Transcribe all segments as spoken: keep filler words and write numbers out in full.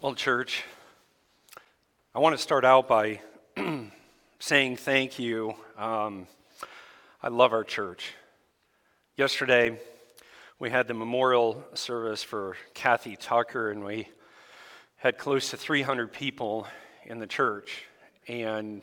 Well, church, I want to start out by saying thank you. Um, I love our church. Yesterday, we had the memorial service for Kathy Tucker, and we had close to three hundred people in the church. And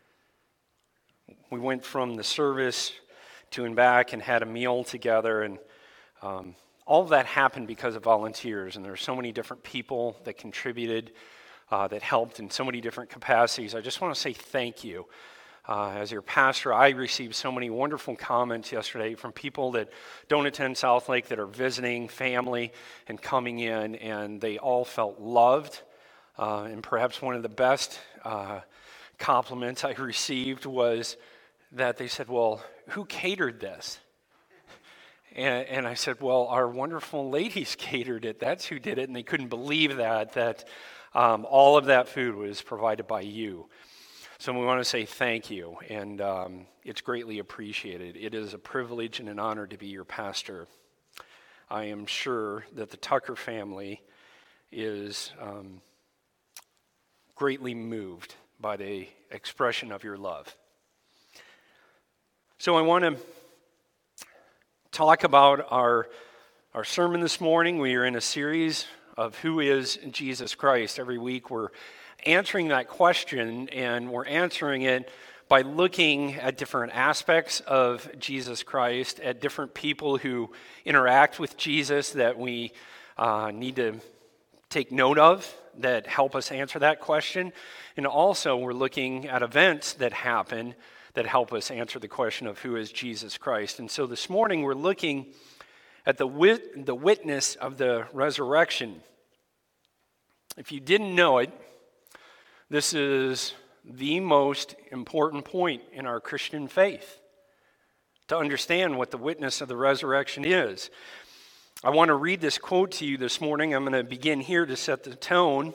we went from the service to and back and had a meal together, and um, all of that happened because of volunteers, and there were so many different people that contributed, uh, that helped in so many different capacities. I just want to say thank you. Uh, as your pastor, I received so many wonderful comments yesterday from people that don't attend Southlake, that are visiting family and coming in, and they all felt loved. Uh, and perhaps one of the best uh, compliments I received was that they said, well, who catered this? And, and I said, well, our wonderful ladies catered it. That's who did it. And they couldn't believe that, that um, all of that food was provided by you. So we want to say thank you, and um, it's greatly appreciated. It is a privilege and an honor to be your pastor. I am sure that the Tucker family is um, greatly moved by the expression of your love. So I want to talk about our, our sermon this morning. We are in a series of who is Jesus Christ. Every week we're answering that question, and we're answering it by looking at different aspects of Jesus Christ, at different people who interact with Jesus that we uh, need to take note of that help us answer that question. And also we're looking at events that happen that help us answer the question of who is Jesus Christ. And so this morning we're looking at the wit- the witness of the resurrection. If you didn't know it, this is the most important point in our Christian faith, to understand what the witness of the resurrection is. I want to read this quote to you this morning. I'm going to begin here to set the tone.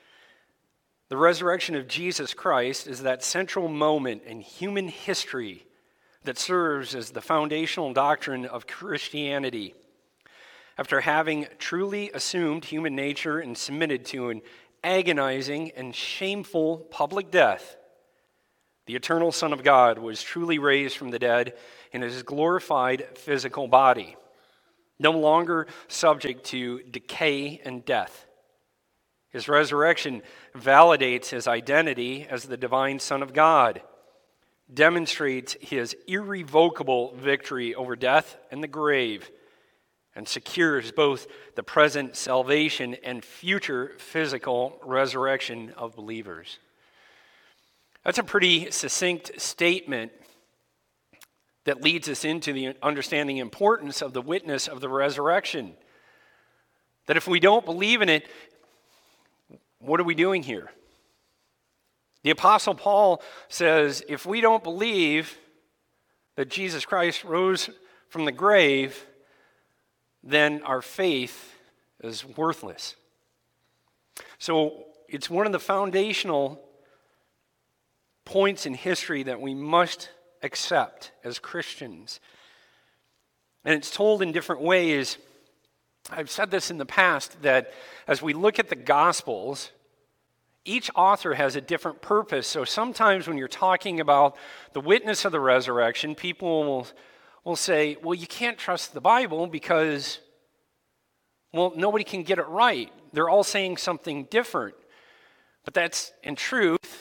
The resurrection of Jesus Christ is that central moment in human history that serves as the foundational doctrine of Christianity. After having truly assumed human nature and submitted to an agonizing and shameful public death, the eternal Son of God was truly raised from the dead in his glorified physical body, no longer subject to decay and death. His resurrection validates his identity as the divine Son of God, demonstrates his irrevocable victory over death and the grave, and secures both the present salvation and future physical resurrection of believers. That's a pretty succinct statement that leads us into the understanding importance of the witness of the resurrection. That if we don't believe in it, what are we doing here? The Apostle Paul says, if we don't believe that Jesus Christ rose from the grave, then our faith is worthless. So it's one of the foundational points in history that we must accept as Christians. And it's told in different ways. I've said this in the past, that as we look at the Gospels, each author has a different purpose. So sometimes when you're talking about the witness of the resurrection, people will, will say, well, you can't trust the Bible because, well, nobody can get it right. They're all saying something different. But that's, in truth,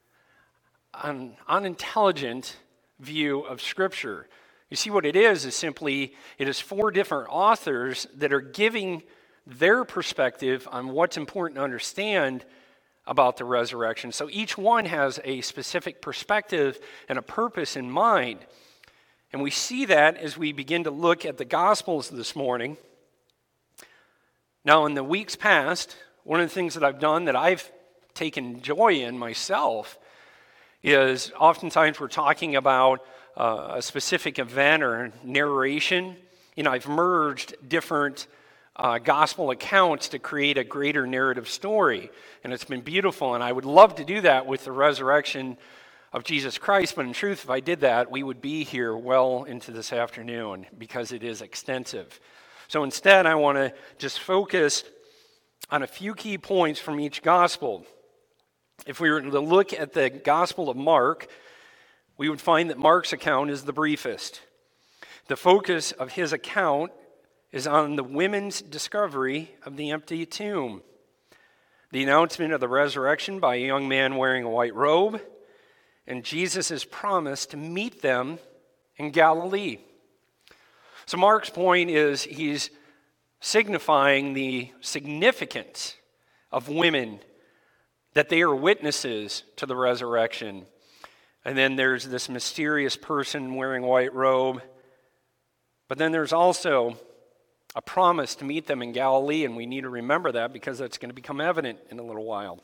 an unintelligent view of Scripture. You see, what it is is simply, it is four different authors that are giving their perspective on what's important to understand about the resurrection. So each one has a specific perspective and a purpose in mind. And we see that as we begin to look at the Gospels this morning. Now, in the weeks past, one of the things that I've done that I've taken joy in myself is oftentimes we're talking about Uh, a specific event or narration. You know, I've merged different uh, gospel accounts to create a greater narrative story, and it's been beautiful, and I would love to do that with the resurrection of Jesus Christ, but in truth, if I did that, we would be here well into this afternoon because it is extensive. So instead, I want to just focus on a few key points from each gospel. If we were to look at the Gospel of Mark, we would find that Mark's account is the briefest. The focus of his account is on the women's discovery of the empty tomb, the announcement of the resurrection by a young man wearing a white robe, and Jesus' promise to meet them in Galilee. So Mark's point is he's signifying the significance of women, that they are witnesses to the resurrection. And then there's this mysterious person wearing a white robe. But then there's also a promise to meet them in Galilee, and we need to remember that because that's going to become evident in a little while.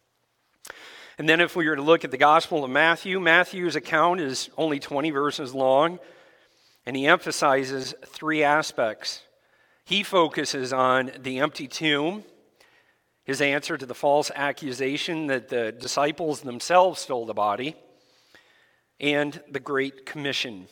And then if we were to look at the Gospel of Matthew, Matthew's account is only twenty verses long, and he emphasizes three aspects. He focuses on the empty tomb, his answer to the false accusation that the disciples themselves stole the body, and the Great Commission.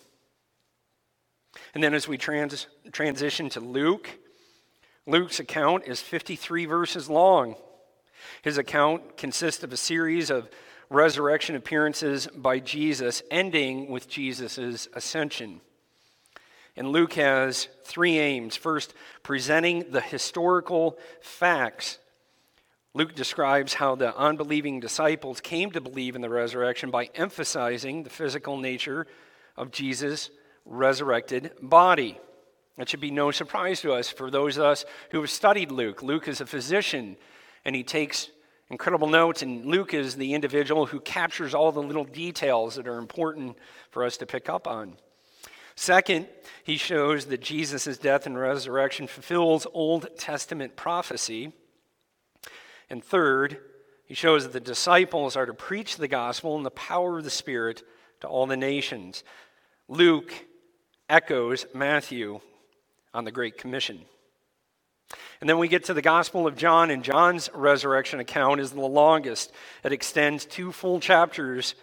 And then as we trans- transition to Luke, Luke's account is fifty-three verses long. His account consists of a series of resurrection appearances by Jesus, ending with Jesus' ascension. And Luke has three aims. First, presenting the historical facts. Luke describes how the unbelieving disciples came to believe in the resurrection by emphasizing the physical nature of Jesus' resurrected body. That should be no surprise to us for those of us who have studied Luke. Luke is a physician, and he takes incredible notes, and Luke is the individual who captures all the little details that are important for us to pick up on. Second, he shows that Jesus' death and resurrection fulfills Old Testament prophecy. And third, he shows that the disciples are to preach the gospel in the power of the Spirit to all the nations. Luke echoes Matthew on the Great Commission. And then we get to the Gospel of John, and John's resurrection account is the longest. It extends two full chapters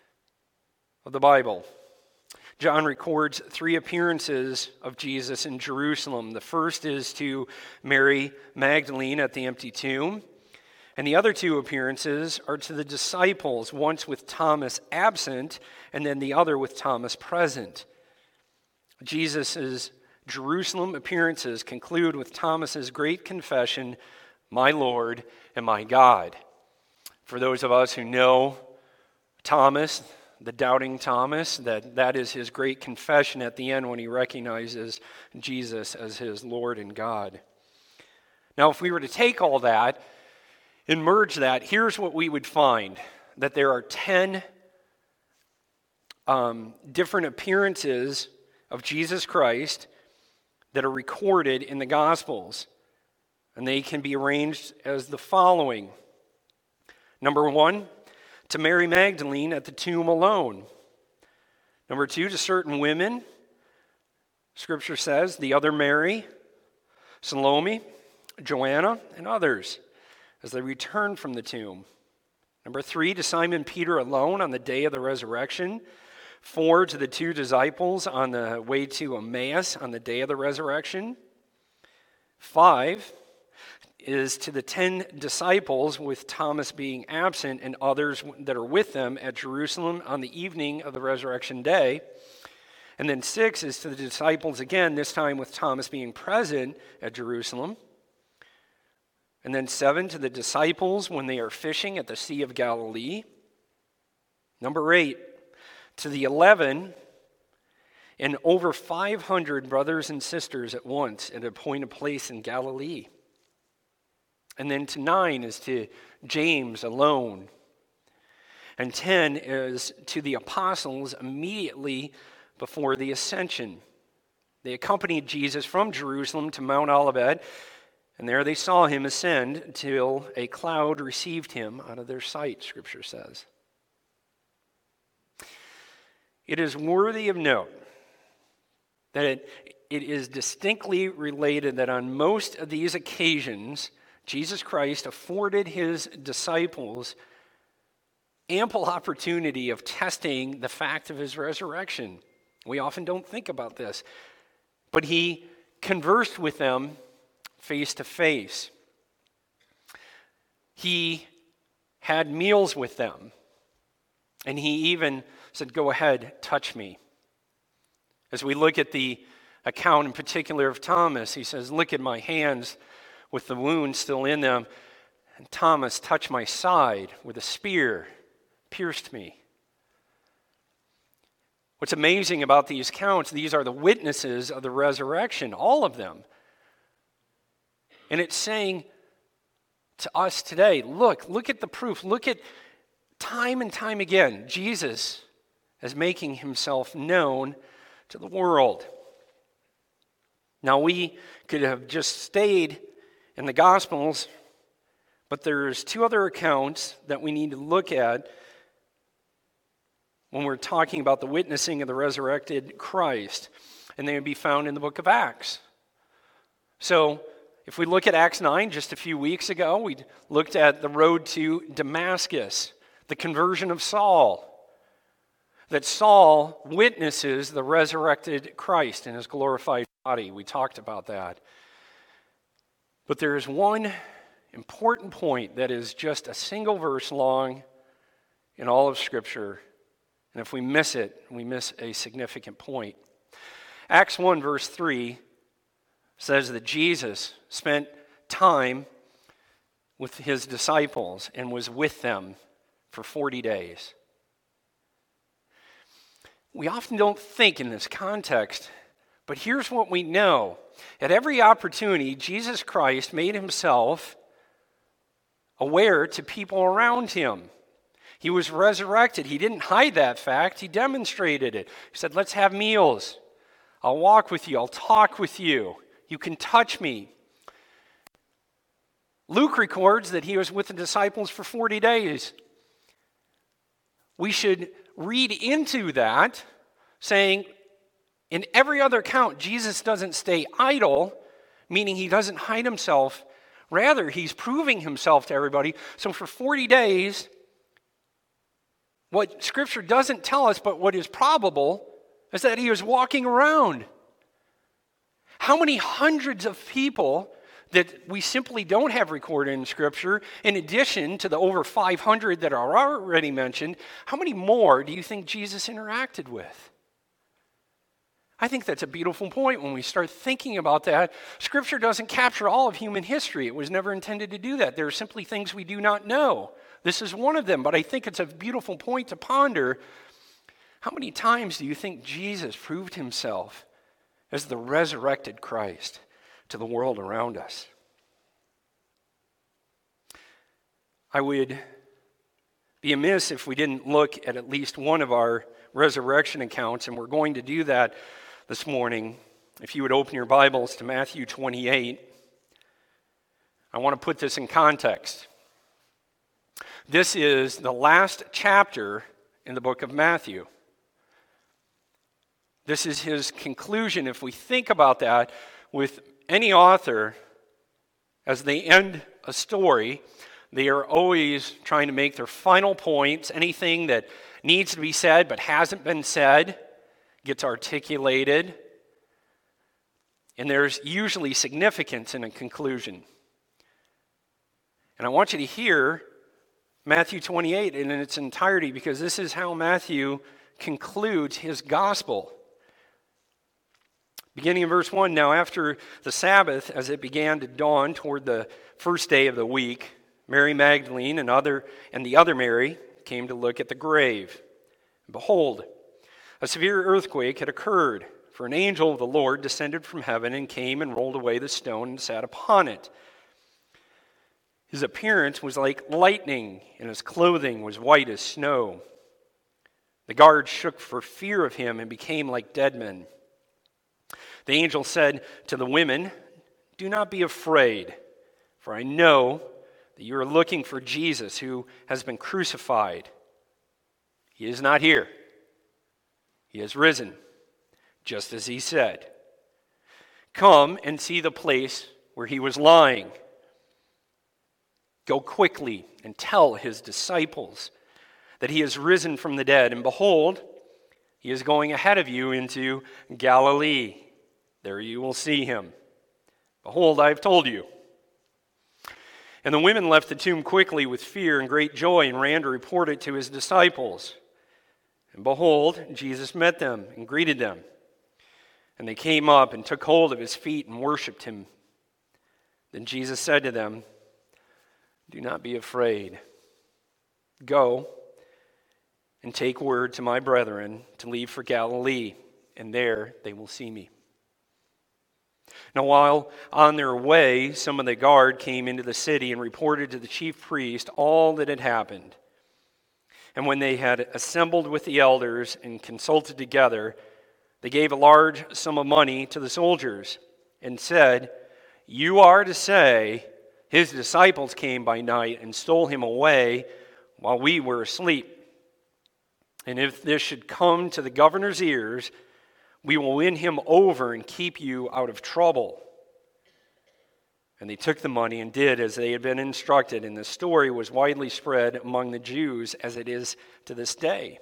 of the Bible. John records three appearances of Jesus in Jerusalem. The first is to Mary Magdalene at the empty tomb. And the other two appearances are to the disciples, once with Thomas absent, and then the other with Thomas present. Jesus' Jerusalem appearances conclude with Thomas's great confession, "My Lord and my God." For those of us who know Thomas, the doubting Thomas, that that is his great confession at the end when he recognizes Jesus as his Lord and God. Now, if we were to take all that and merge that, here's what we would find, that there are ten um, different appearances of Jesus Christ that are recorded in the Gospels, and they can be arranged as the following. Number one, to Mary Magdalene at the tomb alone. Number two, to certain women. Scripture says the other Mary, Salome, Joanna, and others as they return from the tomb. Number three, to Simon Peter alone on the day of the resurrection. Four, to the two disciples on the way to Emmaus on the day of the resurrection. Five is to the ten disciples, with Thomas being absent and others that are with them at Jerusalem on the evening of the resurrection day. And then six is to the disciples again, this time with Thomas being present at Jerusalem. And then seven, to the disciples when they are fishing at the Sea of Galilee. Number eight, to the eleven and over five hundred brothers and sisters at once at a appointed place in Galilee. And then to nine is to James alone. And ten is to the apostles immediately before the ascension. They accompanied Jesus from Jerusalem to Mount Olivet, and there they saw him ascend till a cloud received him out of their sight, Scripture says. It is worthy of note that it, it is distinctly related that on most of these occasions, Jesus Christ afforded his disciples ample opportunity of testing the fact of his resurrection. We often don't think about this, but he conversed with them face to face. he had meals with them. And he even said, "Go ahead, touch me." As we look at the account in particular of Thomas, he says, "Look at my hands with the wound still in them. And Thomas touched my side with a spear, pierced me." What's amazing about these accounts, these are the witnesses of the resurrection, all of them. And it's saying to us today, look, look at the proof. Look at time and time again, Jesus is making himself known to the world. Now, we could have just stayed in the Gospels, but there's two other accounts that we need to look at when we're talking about the witnessing of the resurrected Christ, and they would be found in the book of Acts. So, if we look at Acts nine, just a few weeks ago, we looked at the road to Damascus, the conversion of Saul, that Saul witnesses the resurrected Christ in his glorified body. We talked about that. But there is one important point that is just a single verse long in all of Scripture. And if we miss it, we miss a significant point. Acts one, verse three says that Jesus spent time with his disciples and was with them for forty days. We often don't think in this context, but here's what we know. At every opportunity, Jesus Christ made himself aware to people around him. He was resurrected. He didn't hide that fact. He demonstrated it. He said, "Let's have meals. I'll walk with you. I'll talk with you. You can touch me." Luke records that he was with the disciples for forty days. We should read into that, saying, in every other account, Jesus doesn't stay idle, meaning he doesn't hide himself. Rather, he's proving himself to everybody. So for forty days, what Scripture doesn't tell us, but what is probable, is that he was walking around. How many hundreds of people that we simply don't have recorded in Scripture, in addition to the over five hundred that are already mentioned, how many more do you think Jesus interacted with? I think that's a beautiful point when we start thinking about that. Scripture doesn't capture all of human history. It was never intended to do that. There are simply things we do not know. This is one of them, but I think it's a beautiful point to ponder. How many times do you think Jesus proved himself as the resurrected Christ to the world around us? I would be amiss if we didn't look at at least one of our resurrection accounts, and we're going to do that this morning. If you would open your Bibles to Matthew twenty-eight, I want to put this in context. This is the last chapter in the book of Matthew. This is his conclusion. If we think about that, with any author, as they end a story, they are always trying to make their final points. Anything that needs to be said but hasn't been said gets articulated. And there's usually significance in a conclusion. And I want you to hear Matthew twenty-eight in its entirety, because this is how Matthew concludes his gospel. Beginning in verse one, "Now after the Sabbath, as it began to dawn toward the first day of the week, Mary Magdalene and other and the other Mary came to look at the grave. And behold, a severe earthquake had occurred, for an angel of the Lord descended from heaven and came and rolled away the stone and sat upon it. His appearance was like lightning, and his clothing was white as snow. The guards shook for fear of him and became like dead men. The angel said to the women, 'Do not be afraid, for I know that you are looking for Jesus who has been crucified. He is not here. He has risen, just as he said. Come and see the place where he was lying. Go quickly and tell his disciples that he has risen from the dead, and behold, he is going ahead of you into Galilee. There you will see him. Behold, I have told you.' And the women left the tomb quickly with fear and great joy and ran to report it to his disciples. And behold, Jesus met them and greeted them. And they came up and took hold of his feet and worshipped him. Then Jesus said to them, "Do not be afraid. Go and take word to my brethren to leave for Galilee, and there they will see me." Now while on their way, some of the guard came into the city and reported to the chief priest all that had happened. And when they had assembled with the elders and consulted together, they gave a large sum of money to the soldiers and said, "You are to say, his disciples came by night and stole him away while we were asleep. And if this should come to the governor's ears, we will win him over and keep you out of trouble." And they took the money and did as they had been instructed, and the story was widely spread among the Jews as it is to this day.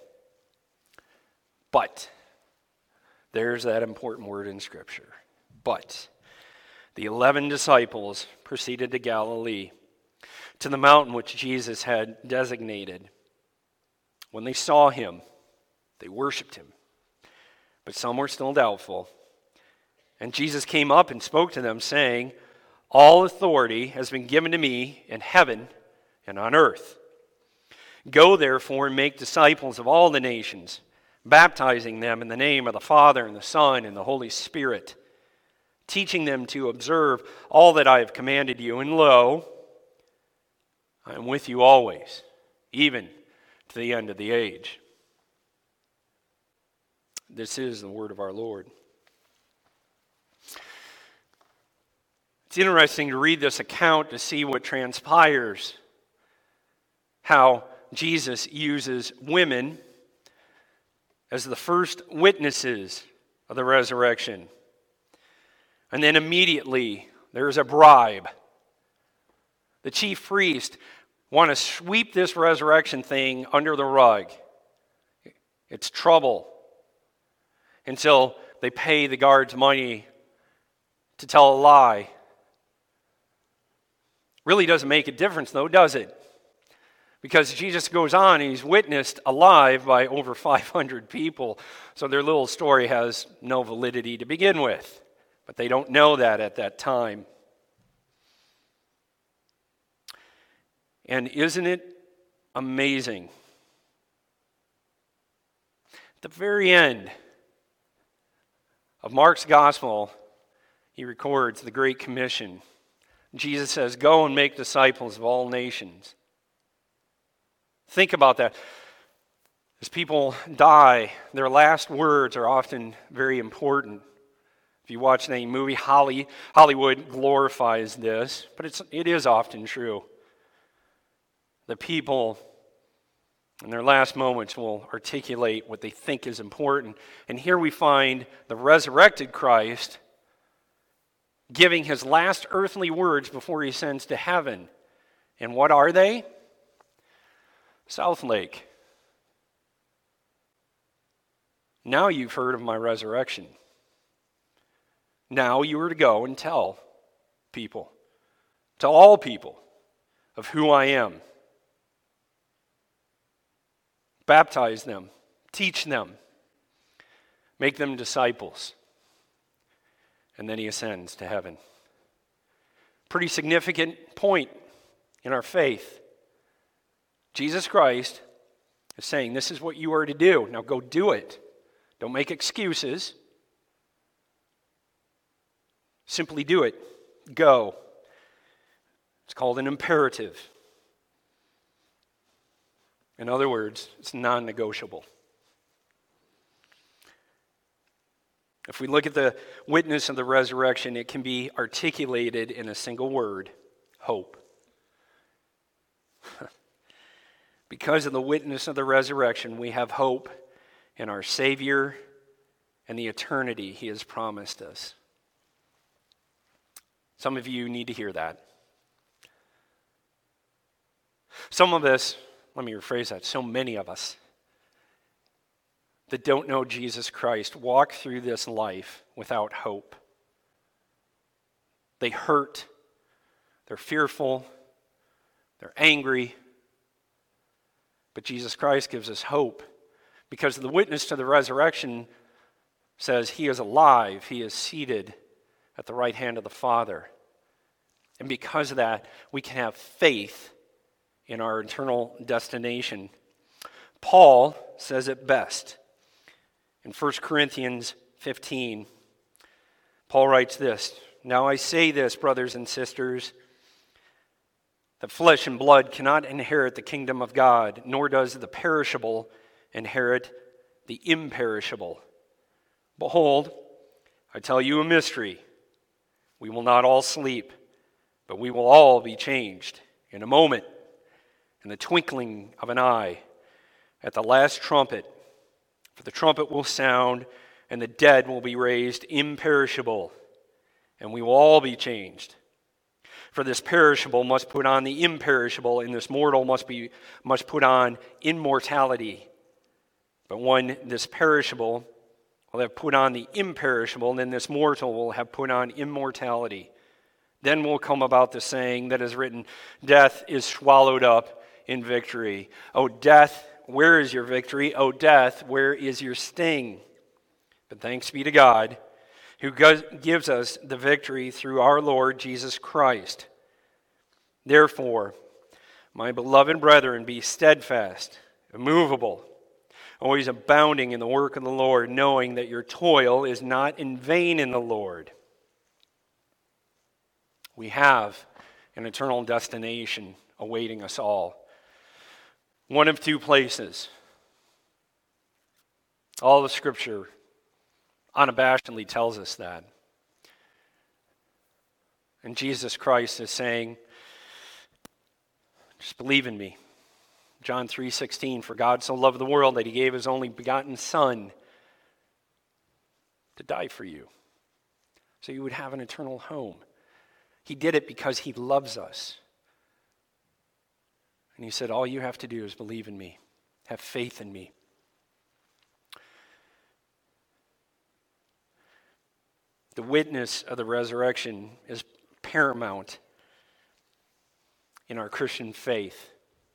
But, there's that important word in Scripture. But, the eleven disciples proceeded to Galilee, to the mountain which Jesus had designated. When they saw him, they worshipped him. But some were still doubtful. And Jesus came up and spoke to them, saying, "All authority has been given to me in heaven and on earth. Go therefore and make disciples of all the nations, baptizing them in the name of the Father and the Son and the Holy Spirit, teaching them to observe all that I have commanded you. And lo, I am with you always, even to the end of the age." This is the word of our Lord. It's interesting to read this account to see what transpires, how Jesus uses women as the first witnesses of the resurrection. And then immediately there's a bribe. The chief priests want to sweep this resurrection thing under the rug. It's trouble. Until they pay the guards money to tell a lie. Really doesn't make a difference though, does it? Because Jesus goes on and he's witnessed alive by over five hundred people. So their little story has no validity to begin with. But they don't know that at that time. And isn't it amazing? At the very end of Mark's gospel, he records the Great Commission. Jesus says, "Go and make disciples of all nations." Think about that. As people die, their last words are often very important. If you watch any movie, Holly, Hollywood glorifies this, but it's, it is often true. The people in their last moments will articulate what they think is important. And here we find the resurrected Christ giving his last earthly words before he ascends to heaven. And what are they? Southlake. Now you've heard of my resurrection. Now you are to go and tell people, tell all people, of who I am. Baptize them, teach them, make them disciples. And then he ascends to heaven. Pretty significant point in our faith. Jesus Christ is saying, this is what you are to do. Now go do it. Don't make excuses. Simply do it. Go. It's called an imperative. In other words, it's non-negotiable. If we look at the witness of the resurrection, it can be articulated in a single word: hope. Because of the witness of the resurrection, we have hope in our Savior and the eternity he has promised us. Some of you need to hear that. Some of us, let me rephrase that, so many of us that don't know Jesus Christ walk through this life without hope. They hurt, they're fearful, they're angry. But Jesus Christ gives us hope because the witness to the resurrection says he is alive, he is seated at the right hand of the Father. And because of that, we can have faith in our eternal destination. Paul says it best in First Corinthians fifteen. Paul writes this, "Now I say this, brothers and sisters, that flesh and blood cannot inherit the kingdom of God, nor does the perishable inherit the imperishable. Behold, I tell you a mystery. We will not all sleep, but we will all be changed in a moment, in the twinkling of an eye, at the last trumpet. For the trumpet will sound, and the dead will be raised imperishable, and we will all be changed. For this perishable must put on the imperishable, and this mortal must be must put on immortality. But when this perishable will have put on the imperishable, then this mortal will have put on immortality. Then will come about the saying that is written, death is swallowed up in victory. O death, where is your victory? O death, where is your sting? But thanks be to God, who gives us the victory through our Lord Jesus Christ. Therefore, my beloved brethren, be steadfast, immovable, always abounding in the work of the Lord, knowing that your toil is not in vain in the Lord." We have an eternal destination awaiting us all. One of two places. All the Scripture unabashedly tells us that. And Jesus Christ is saying, just believe in me. John three sixteen, for God so loved the world that he gave his only begotten Son to die for you, so you would have an eternal home. He did it because he loves us. And he said, all you have to do is believe in me, have faith in me. The witness of the resurrection is paramount in our Christian faith.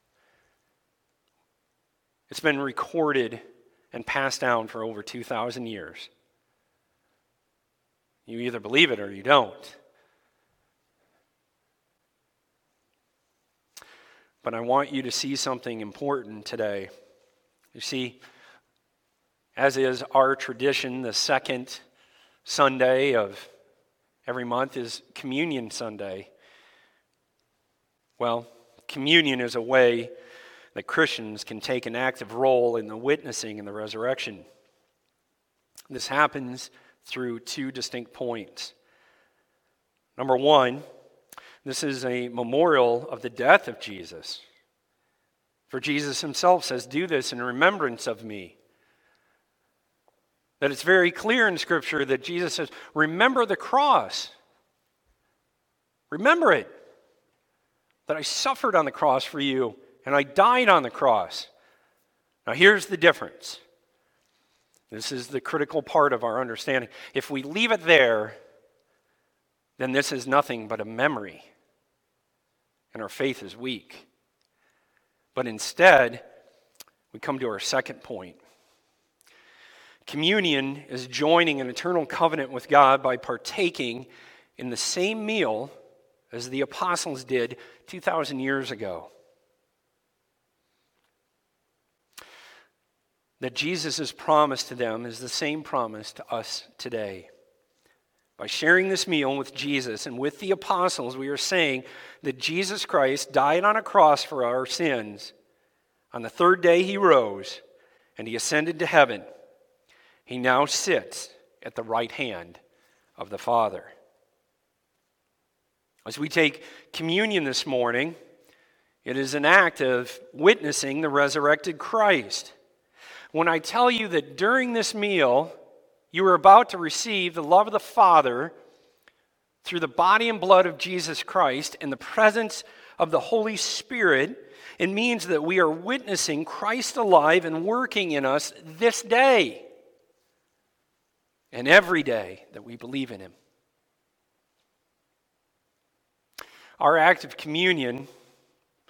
It's been recorded and passed down for over two thousand years. You either believe it or you don't. But I want you to see something important today. You see, as is our tradition, the second Sunday of every month is Communion Sunday. Well, communion is a way that Christians can take an active role in the witnessing in the resurrection. This happens through two distinct points. Number one, this is a memorial of the death of Jesus. For Jesus himself says, do this in remembrance of me. That it's very clear in Scripture that Jesus says, remember the cross. Remember it. That I suffered on the cross for you, and I died on the cross. Now here's the difference. This is the critical part of our understanding. If we leave it there, then this is nothing but a memory, and our faith is weak. But instead, we come to our second point. Communion is joining an eternal covenant with God by partaking in the same meal as the apostles did two thousand years ago. That Jesus' promise to them is the same promise to us today. By sharing this meal with Jesus and with the apostles, we are saying that Jesus Christ died on a cross for our sins. On the third day he rose, and he ascended to heaven. He now sits at the right hand of the Father. As we take communion this morning, it is an act of witnessing the resurrected Christ. When I tell you that during this meal, you are about to receive the love of the Father through the body and blood of Jesus Christ and the presence of the Holy Spirit, it means that we are witnessing Christ alive and working in us this day and every day that we believe in him. Our act of communion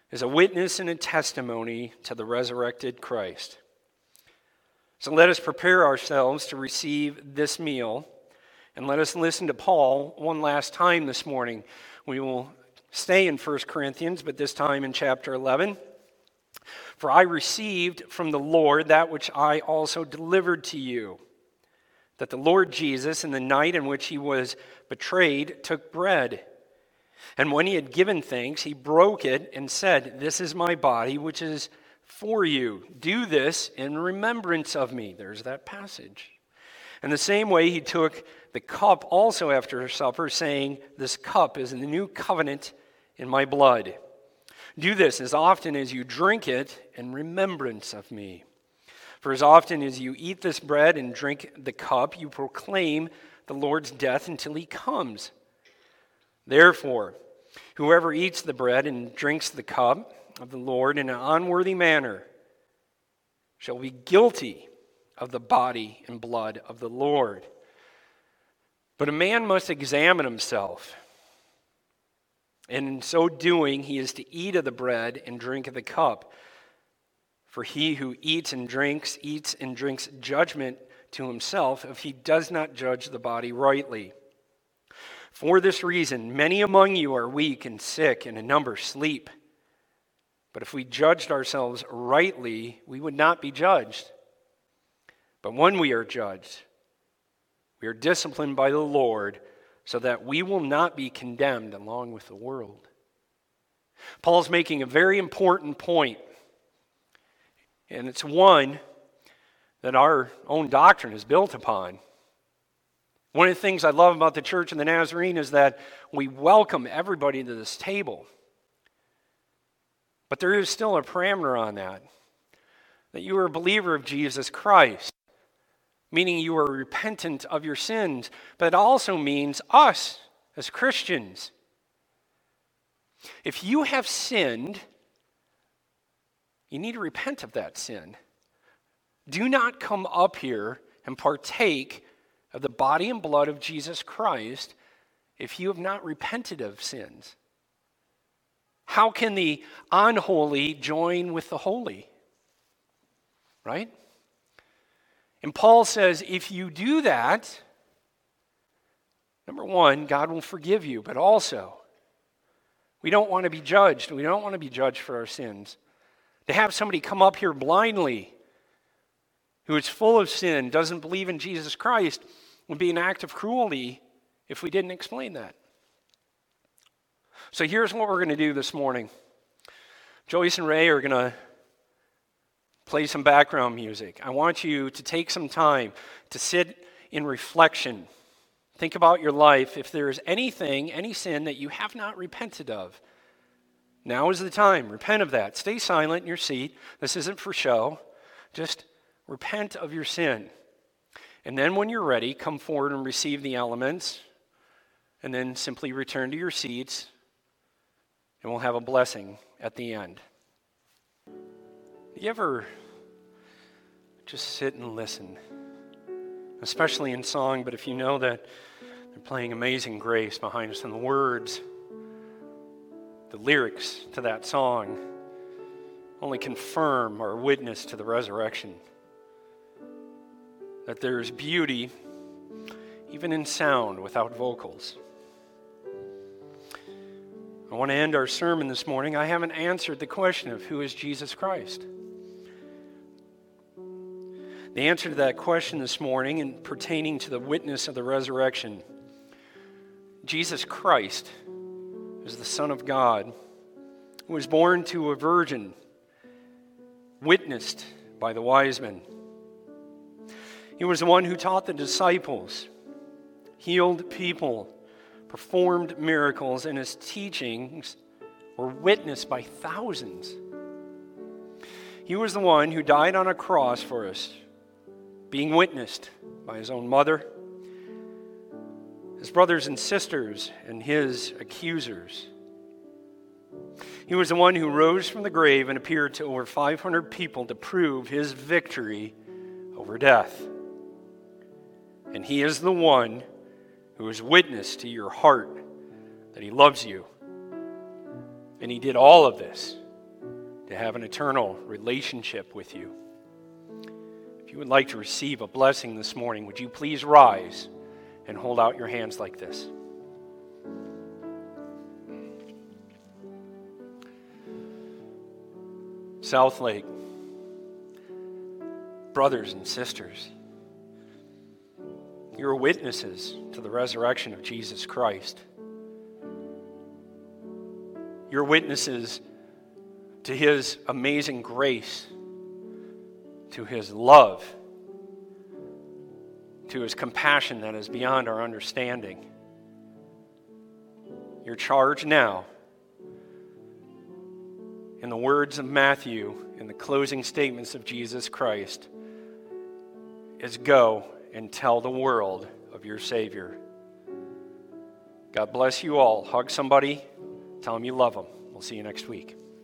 is a witness and a testimony to the resurrected Christ. So let us prepare ourselves to receive this meal, and let us listen to Paul one last time this morning. We will stay in First Corinthians, but this time in chapter eleven. For I received from the Lord that which I also delivered to you, that the Lord Jesus, in the night in which he was betrayed, took bread. And when he had given thanks, he broke it and said, "This is my body, which is for you. Do this in remembrance of me." There's that passage. In the same way, he took the cup also after supper, saying, "This cup is the new covenant in my blood. Do this as often as you drink it in remembrance of me. For as often as you eat this bread and drink the cup, you proclaim the Lord's death until he comes. Therefore, whoever eats the bread and drinks the cup of the Lord in an unworthy manner shall be guilty of the body and blood of the Lord. But a man must examine himself, and in so doing he is to eat of the bread and drink of the cup. For he who eats and drinks, eats and drinks judgment to himself if he does not judge the body rightly. For this reason, many among you are weak and sick, and a number sleep. But if we judged ourselves rightly, we would not be judged. But when we are judged, we are disciplined by the Lord, so that we will not be condemned along with the world. Paul's making a very important point, and it's one that our own doctrine is built upon. One of the things I love about the Church of the Nazarene is that we welcome everybody to this table. But there is still a parameter on that, that you are a believer of Jesus Christ, meaning you are repentant of your sins, but it also means us as Christians. If you have sinned, you need to repent of that sin. Do not come up here and partake of the body and blood of Jesus Christ if you have not repented of sins. How can the unholy join with the holy? Right? And Paul says, if you do that, number one, God will forgive you, but also, we don't want to be judged. We don't want to be judged for our sins. To have somebody come up here blindly, who is full of sin, doesn't believe in Jesus Christ, would be an act of cruelty if we didn't explain that. So here's what we're going to do this morning. Joyce and Ray are going to play some background music. I want you to take some time to sit in reflection. Think about your life. If there is anything, any sin that you have not repented of, now is the time. Repent of that. Stay silent in your seat. This isn't for show. Just repent of your sin. And then when you're ready, come forward and receive the elements, and then simply return to your seats, and we'll have a blessing at the end. You ever just sit and listen, especially in song, but if you know that they're playing Amazing Grace behind us and the words, the lyrics to that song only confirm our witness to the resurrection, that there is beauty even in sound without vocals. I want to end our sermon this morning. I haven't answered the question of who is Jesus Christ. The answer to that question this morning, and pertaining to the witness of the resurrection, Jesus Christ is the Son of God, who was born to a virgin, witnessed by the wise men. He was the one who taught the disciples, healed people, performed miracles, and his teachings were witnessed by thousands. He was the one who died on a cross for us, being witnessed by his own mother, his brothers and sisters, and his accusers. He was the one who rose from the grave and appeared to over five hundred people to prove his victory over death. And he is the one who is witness to your heart that he loves you. And he did all of this to have an eternal relationship with you. If you would like to receive a blessing this morning, would you please rise and hold out your hands like this? South Lake, brothers and sisters, you're witnesses to the resurrection of Jesus Christ. You're witnesses to His amazing grace, to His love, to His compassion that is beyond our understanding. Your charge now, in the words of Matthew, in the closing statements of Jesus Christ, is go and tell the world of your Savior. God bless you all. Hug somebody. Tell them you love them. We'll see you next week.